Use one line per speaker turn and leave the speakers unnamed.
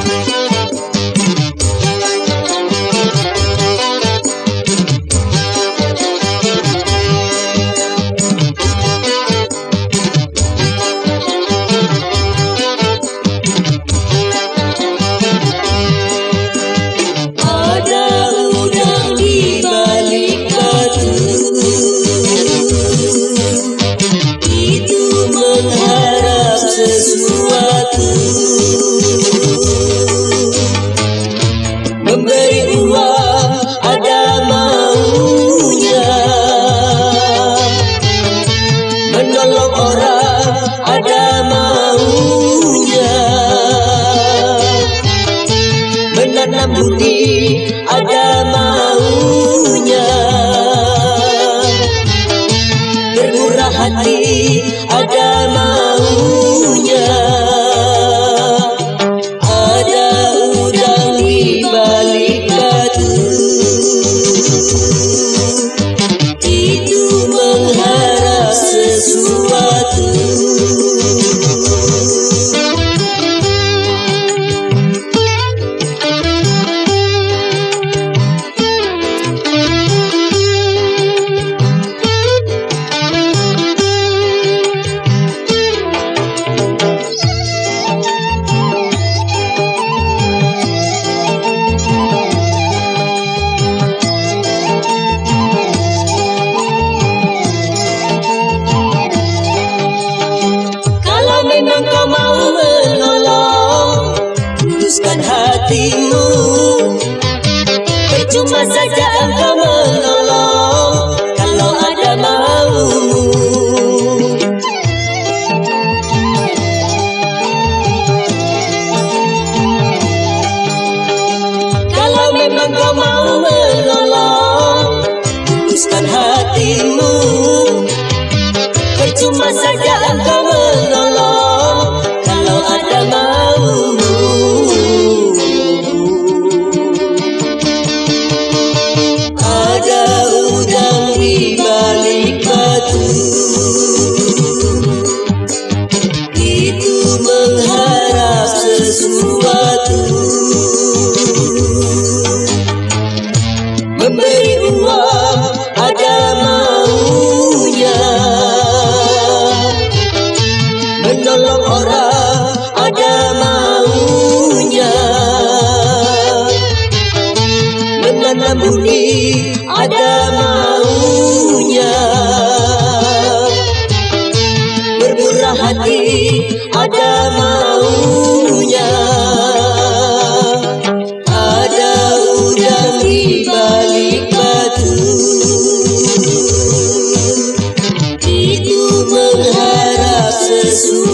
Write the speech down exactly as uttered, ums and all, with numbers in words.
Memberi uang ada maunya, menolong orang ada maunya, menanam budi ada maunya, bermurah hati ada maunya. Ada udang di balik batu, itu mengharap sesuatu. Memang kau mau menolong, tuluskan hatimu. Percuma saja engkau menolong kalau ada maumu. Kalau memang kau mau menolong, tuluskan hatimu. Percuma saja engkau menolong kalau ada maumu. Ada udang di balik batu, itu mengharap sesuatu. Memberi uang ada maunya, menolong orang ada maunya, menanam budi ada maunya, bermurah hati ada maunya. Ada udang di balik batu, itu mengharap sesuatu.